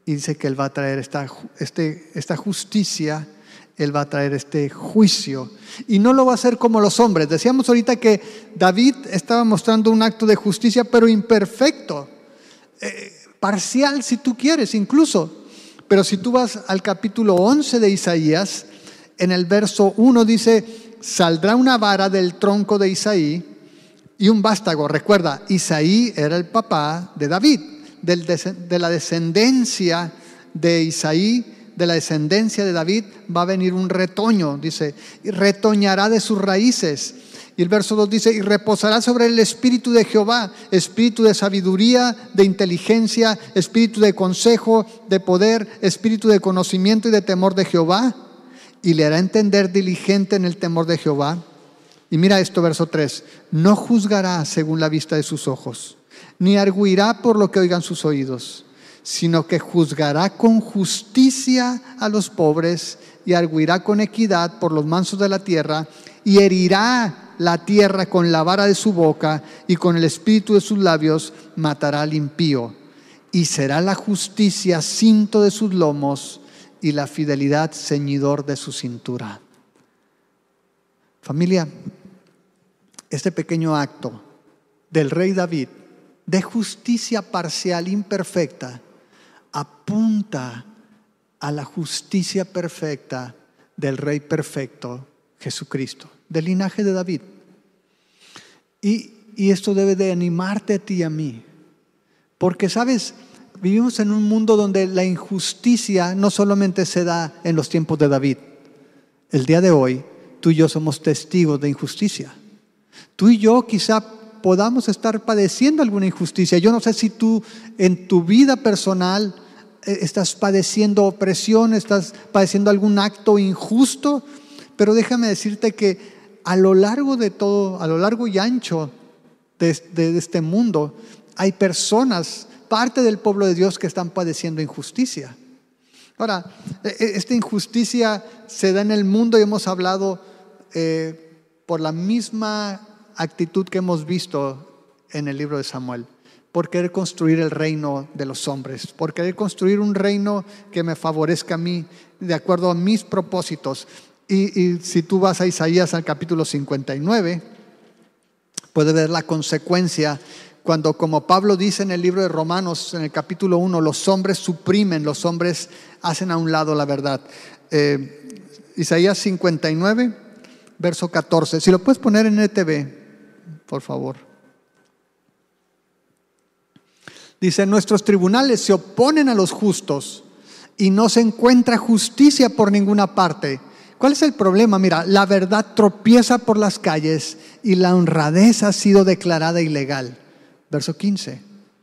y dice que Él va a traer esta, este, esta justicia, Él va a traer este juicio. Y no lo va a hacer como los hombres. Decíamos ahorita que David estaba mostrando un acto de justicia, pero imperfecto, eh, parcial si tú quieres incluso. Pero si tú vas al capítulo once de Isaías, en el verso uno dice: saldrá una vara del tronco de Isaí y un vástago. Recuerda, Isaí era el papá de David. Del, de la descendencia de Isaí, de la descendencia de David, va a venir un retoño, dice, y retoñará de sus raíces. Y el verso dos dice: y reposará sobre el espíritu de Jehová, espíritu de sabiduría, de inteligencia, espíritu de consejo, de poder, espíritu de conocimiento y de temor de Jehová. Y le hará entender diligente en el temor de Jehová. Y mira esto, verso tres: no juzgará según la vista de sus ojos, ni arguirá por lo que oigan sus oídos, sino que juzgará con justicia a los pobres y arguirá con equidad por los mansos de la tierra, y herirá la tierra con la vara de su boca, y con el espíritu de sus labios matará al impío. Y será la justicia cinto de sus lomos y la fidelidad ceñidor de su cintura. Familia, este pequeño acto del rey David de justicia parcial, imperfecta, apunta a la justicia perfecta del Rey perfecto, Jesucristo, del linaje de David. Y, y esto debe de animarte a ti y a mí, porque sabes, vivimos en un mundo donde la injusticia no solamente se da en los tiempos de David. El día de hoy, tú y yo somos testigos de injusticia. Tú y yo quizá podamos estar padeciendo alguna injusticia. Yo no sé si tú en tu vida personal eh, estás padeciendo opresión, estás padeciendo algún acto injusto, pero déjame decirte que a lo largo de todo, a lo largo y ancho de, de, de este mundo, hay personas, parte del pueblo de Dios, que están padeciendo injusticia. Ahora, esta injusticia se da en el mundo y hemos hablado eh, por la misma actitud que hemos visto en el libro de Samuel, por querer construir el reino de los hombres, por querer construir un reino que me favorezca a mí, de acuerdo a mis propósitos. Y, y si tú vas a Isaías al capítulo cincuenta y nueve, puedes ver la consecuencia cuando, como Pablo dice en el libro de Romanos, en el capítulo uno, los hombres suprimen, los hombres hacen a un lado la verdad. Eh, Isaías cincuenta y nueve, verso catorce, si lo puedes poner en N T V, por favor. Dice: nuestros tribunales se oponen a los justos y no se encuentra justicia por ninguna parte. ¿Cuál es el problema? Mira, la verdad tropieza por las calles y la honradez ha sido declarada ilegal. Verso quince.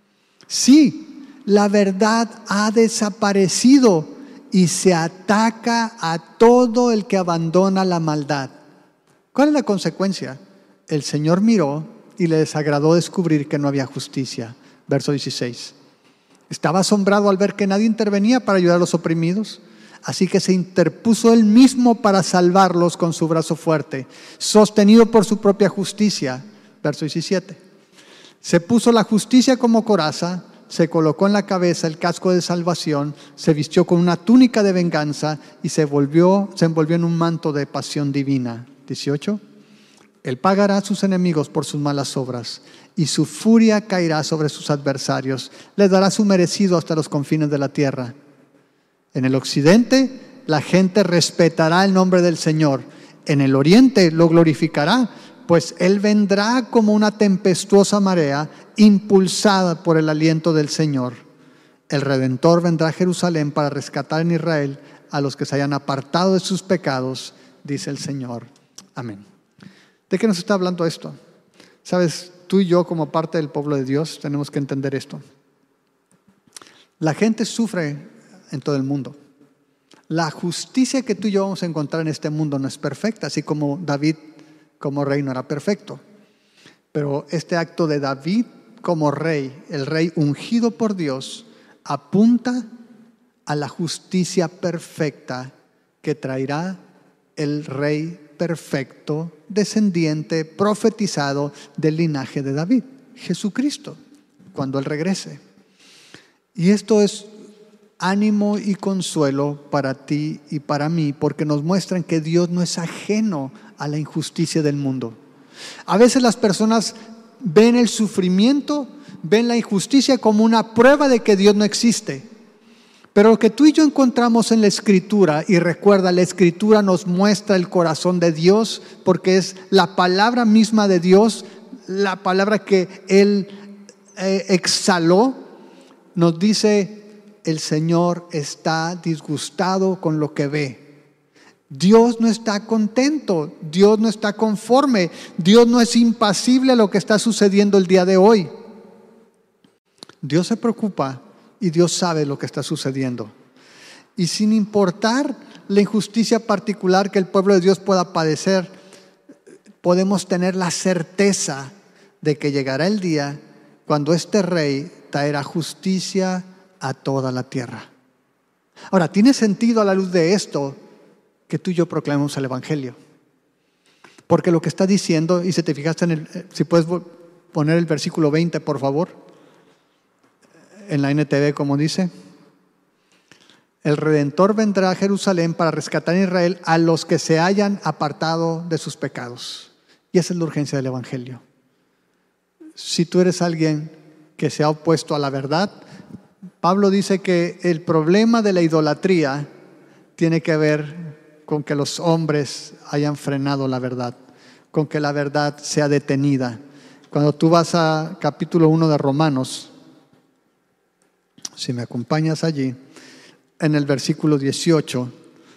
Sí, la verdad ha desaparecido y se ataca a todo el que abandona la maldad. ¿Cuál es la consecuencia? El Señor miró y le desagradó descubrir que no había justicia. Verso dieciséis. Estaba asombrado al ver que nadie intervenía para ayudar a los oprimidos, así que se interpuso él mismo para salvarlos con su brazo fuerte, sostenido por su propia justicia. Verso diecisiete. Se puso la justicia como coraza, se colocó en la cabeza el casco de salvación, se vistió con una túnica de venganza y se volvió, se envolvió en un manto de pasión divina. dieciocho. Él pagará a sus enemigos por sus malas obras y su furia caerá sobre sus adversarios. Les dará su merecido hasta los confines de la tierra. En el occidente la gente respetará el nombre del Señor. En el oriente lo glorificará, pues Él vendrá como una tempestuosa marea impulsada por el aliento del Señor. El Redentor vendrá a Jerusalén para rescatar en Israel a los que se hayan apartado de sus pecados, dice el Señor. Amén. ¿De qué nos está hablando esto? Sabes, tú y yo como parte del pueblo de Dios tenemos que entender esto. La gente sufre en todo el mundo. La justicia que tú y yo vamos a encontrar en este mundo no es perfecta, así como David como rey no era perfecto. Pero este acto de David como rey, el rey ungido por Dios, apunta a la justicia perfecta que traerá el rey perfecto, descendiente, profetizado del linaje de David, Jesucristo, cuando Él regrese. Y esto es ánimo y consuelo para ti y para mí, porque nos muestran que Dios no es ajeno a la injusticia del mundo. A veces las personas ven el sufrimiento, ven la injusticia como una prueba de que Dios no existe. Pero lo que tú y yo encontramos en la Escritura, y recuerda, la Escritura nos muestra el corazón de Dios, porque es la palabra misma de Dios, la palabra que Él eh, exhaló, nos dice: el Señor está disgustado con lo que ve. Dios no está contento, Dios no está conforme, Dios no es impasible a lo que está sucediendo el día de hoy. Dios se preocupa y Dios sabe lo que está sucediendo. Y sin importar la injusticia particular que el pueblo de Dios pueda padecer, podemos tener la certeza de que llegará el día cuando este rey traerá justicia a toda la tierra. Ahora, tiene sentido a la luz de esto que tú y yo proclamemos el Evangelio. Porque lo que está diciendo, y si te fijaste en el, si puedes poner el versículo veinte, por favor, en la N T V, como dice: el Redentor vendrá a Jerusalén para rescatar a Israel a los que se hayan apartado de sus pecados. Y esa es la urgencia del Evangelio. Si tú eres alguien que se ha opuesto a la verdad, Pablo dice que el problema de la idolatría tiene que ver con que los hombres hayan frenado la verdad, con que la verdad sea detenida. Cuando tú vas a capítulo uno de Romanos, si me acompañas allí, en el versículo dieciocho,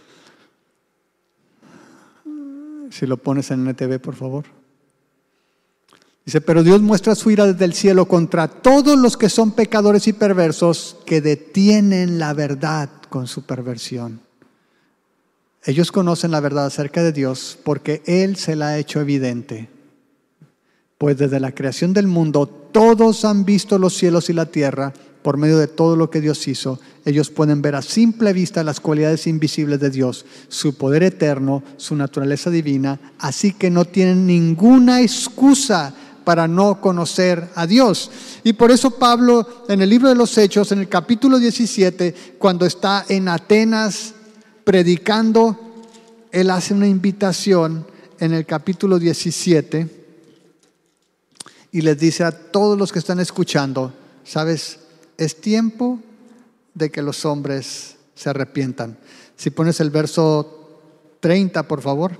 si lo pones en N T V, por favor. Dice: pero Dios muestra su ira desde el cielo contra todos los que son pecadores y perversos, que detienen la verdad con su perversión. Ellos conocen la verdad acerca de Dios porque Él se la ha hecho evidente. Pues desde la creación del mundo todos han visto los cielos y la tierra. Por medio de todo lo que Dios hizo, ellos pueden ver a simple vista las cualidades invisibles de Dios, su poder eterno, su naturaleza divina, así que no tienen ninguna excusa para no conocer a Dios. Y por eso Pablo, en el libro de los Hechos, en el capítulo diecisiete, cuando está en Atenas predicando, él hace una invitación en el capítulo diecisiete y les dice a todos los que están escuchando: ¿sabes? Es tiempo de que los hombres se arrepientan. Si pones el verso treinta, por favor.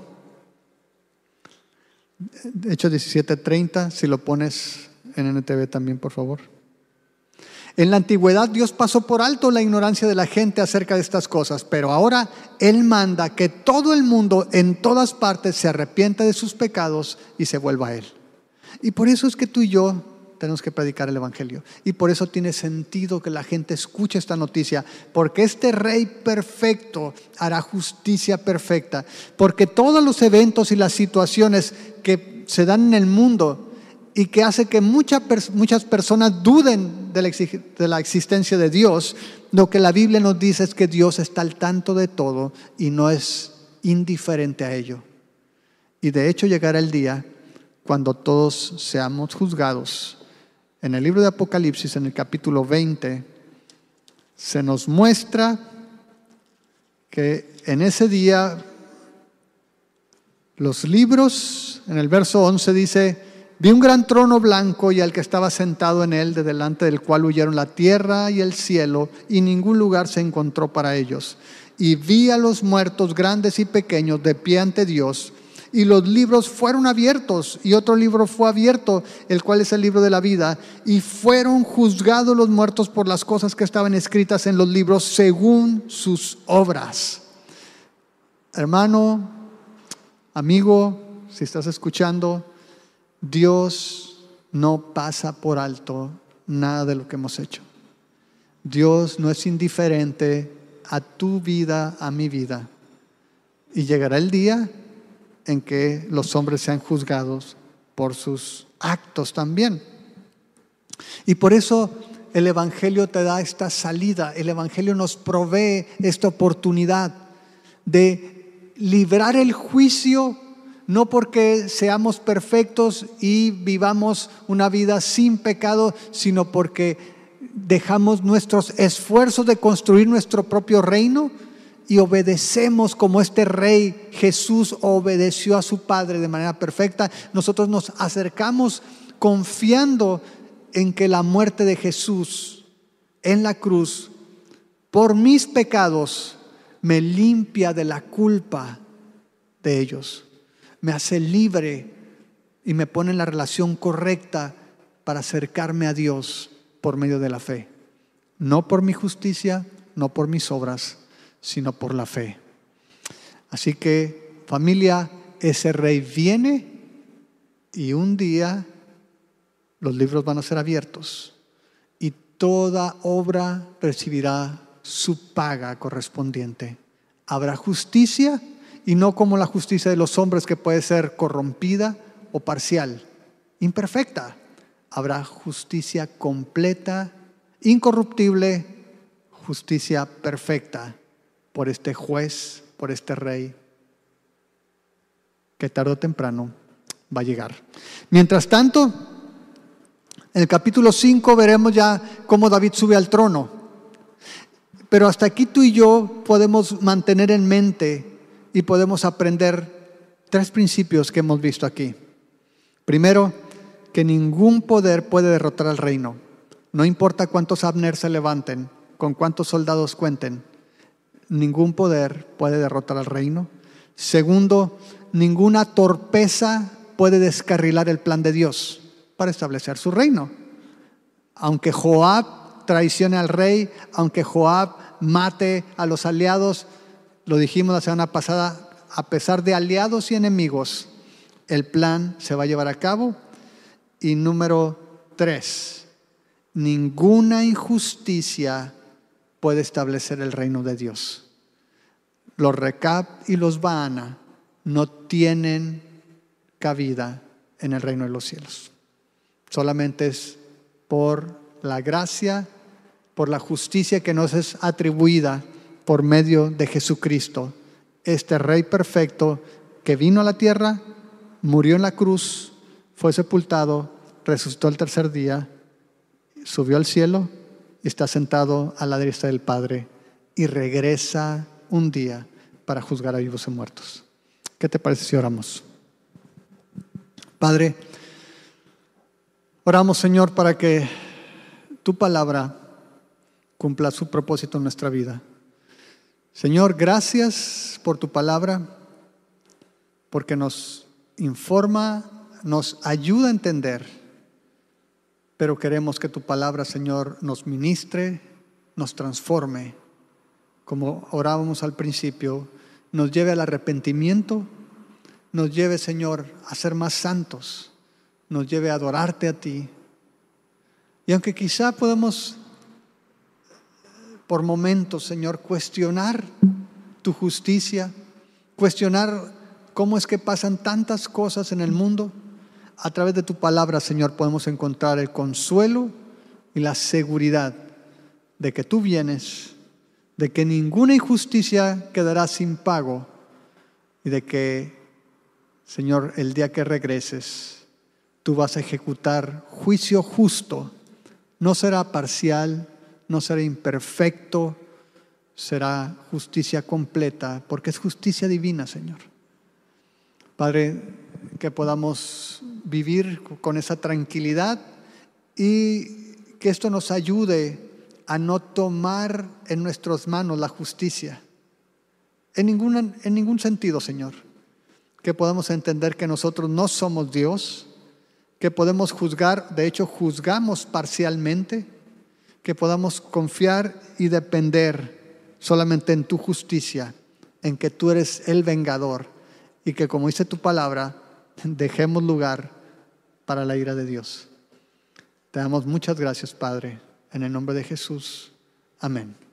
Hechos diecisiete, treinta, si lo pones en N T V también, por favor. En la antigüedad Dios pasó por alto la ignorancia de la gente acerca de estas cosas, pero ahora Él manda que todo el mundo en todas partes se arrepienta de sus pecados y se vuelva a Él. Y por eso es que tú y yo tenemos que predicar el Evangelio. Y por eso tiene sentido que la gente escuche esta noticia, porque este Rey perfecto hará justicia perfecta, porque todos los eventos y las situaciones que se dan en el mundo y que hace que muchas, muchas personas duden de la, de la existencia de Dios, lo que la Biblia nos dice es que Dios está al tanto de todo y no es indiferente a ello. Y de hecho llegará el día cuando todos seamos juzgados. En el libro de Apocalipsis, en el capítulo veinte, se nos muestra que en ese día los libros, en el verso once dice: vi un gran trono blanco y al que estaba sentado en él, de delante del cual huyeron la tierra y el cielo, y ningún lugar se encontró para ellos. Y vi a los muertos, grandes y pequeños, de pie ante Dios. Y los libros fueron abiertos, y otro libro fue abierto, el cual es el libro de la vida, y fueron juzgados los muertos por las cosas que estaban escritas en los libros según sus obras. Hermano, amigo, si estás escuchando, Dios no pasa por alto nada de lo que hemos hecho. Dios no es indiferente a tu vida, a mi vida. Y llegará el día en que los hombres sean juzgados por sus actos también. Y por eso el Evangelio te da esta salida. El Evangelio nos provee esta oportunidad de librar el juicio, no porque seamos perfectos y vivamos una vida sin pecado, sino porque dejamos nuestros esfuerzos de construir nuestro propio reino y obedecemos como este rey Jesús obedeció a su Padre de manera perfecta. Nosotros nos acercamos confiando en que la muerte de Jesús en la cruz por mis pecados me limpia de la culpa de ellos, me hace libre y me pone en la relación correcta para acercarme a Dios por medio de la fe. No por mi justicia, no por mis obras, sino por la fe. Así que, familia, ese rey viene y un día los libros van a ser abiertos y toda obra recibirá su paga correspondiente. Habrá justicia y no como la justicia de los hombres, que puede ser corrompida o parcial, imperfecta. Habrá justicia completa, incorruptible, justicia perfecta por este juez, por este rey, que tarde o temprano va a llegar. Mientras tanto, en el capítulo cinco veremos ya cómo David sube al trono. Pero hasta aquí tú y yo podemos mantener en mente y podemos aprender tres principios que hemos visto aquí. Primero, que ningún poder puede derrotar al reino. No importa cuántos Abner se levanten, con cuántos soldados cuenten, ningún poder puede derrotar al reino. Segundo, ninguna torpeza puede descarrilar el plan de Dios para establecer su reino. Aunque Joab traicione al rey, aunque Joab mate a los aliados, lo dijimos la semana pasada, a pesar de aliados y enemigos, el plan se va a llevar a cabo. Y número tres, ninguna injusticia puede establecer el reino de Dios. Los Recab y los Baana no tienen cabida en el reino de los cielos. Solamente es por la gracia, por la justicia que nos es atribuida por medio de Jesucristo, este Rey perfecto que vino a la tierra, murió en la cruz, fue sepultado, resucitó el tercer día, subió al cielo y está sentado a la derecha del Padre y regresa un día para juzgar a vivos y muertos. ¿Qué te parece si oramos? Padre, oramos, Señor, para que tu palabra cumpla su propósito en nuestra vida. Señor, gracias por tu palabra, porque nos informa, nos ayuda a entender, pero queremos que tu palabra, Señor, nos ministre, nos transforme, como orábamos al principio, nos lleve al arrepentimiento, nos lleve, Señor, a ser más santos, nos lleve a adorarte a ti. Y aunque quizá podemos por momentos, Señor, cuestionar tu justicia, cuestionar cómo es que pasan tantas cosas en el mundo, a través de tu palabra, Señor, podemos encontrar el consuelo y la seguridad de que tú vienes, de que ninguna injusticia quedará sin pago y de que, Señor, el día que regreses, tú vas a ejecutar juicio justo. No será parcial, no será imperfecto, será justicia completa, porque es justicia divina, Señor. Padre, que podamos vivir con esa tranquilidad y que esto nos ayude a no tomar en nuestras manos la justicia, en, ninguna, en ningún sentido, Señor. Que podamos entender que nosotros no somos Dios, que podemos juzgar, de hecho juzgamos parcialmente, que podamos confiar y depender solamente en tu justicia, en que tú eres el vengador y que, como dice tu palabra, dejemos lugar para la ira de Dios. Te damos muchas gracias, Padre, en el nombre de Jesús. Amén.